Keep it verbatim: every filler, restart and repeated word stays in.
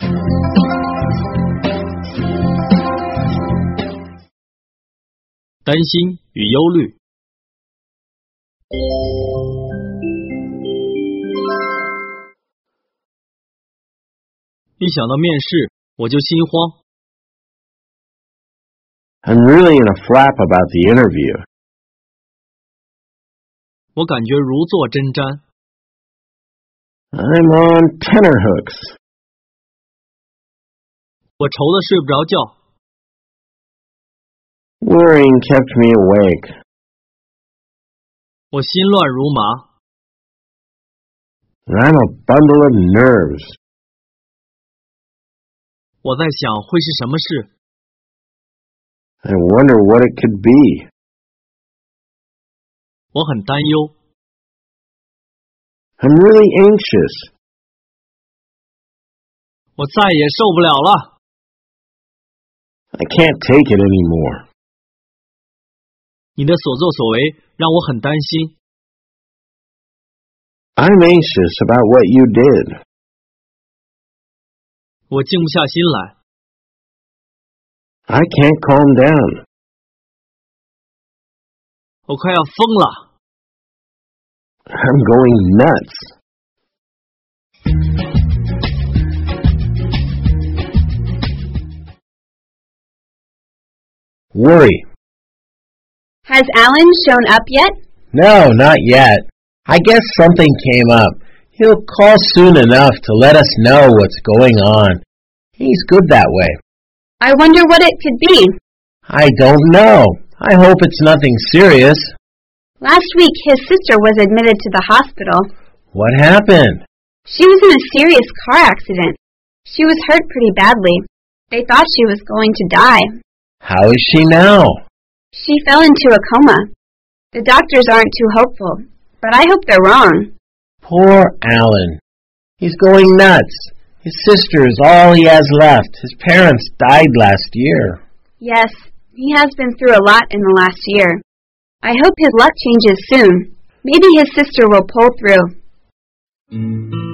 担心与忧虑。一想到面试，我就心慌。 I'm really in a flap about the interview. 我感觉如坐针毡。 I'm on tenterhooks. 我愁得睡不着觉。 Worrying kept me awake. 我心乱如麻。 I'm a bundle of nerves. 我在想会是什么事。 I wonder what it could be. 我很担忧。 I'm really anxious. 我再也受不了了。 I can't take it anymore. 你的所作所为让我很担心。 I'm anxious about what you did. 我静不下心来。 I can't calm down. 我快要疯了。 I'm going nuts. Worry. Has Alan shown up yet? No, not yet. I guess something came up. He'll call soon enough to let us know what's going on. He's good that way. I wonder what it could be. I don't know. I hope it's nothing serious. Last week, his sister was admitted to the hospital. What happened? She was in a serious car accident. She was hurt pretty badly. They thought she was going to die. How is she now? She fell into a coma. The doctors aren't too hopeful, but I hope they're wrong. Poor Alan. He's going nuts. His sister is all he has left. His parents died last year. Yes, he has been through a lot in the last year. I hope his luck changes soon. Maybe his sister will pull through.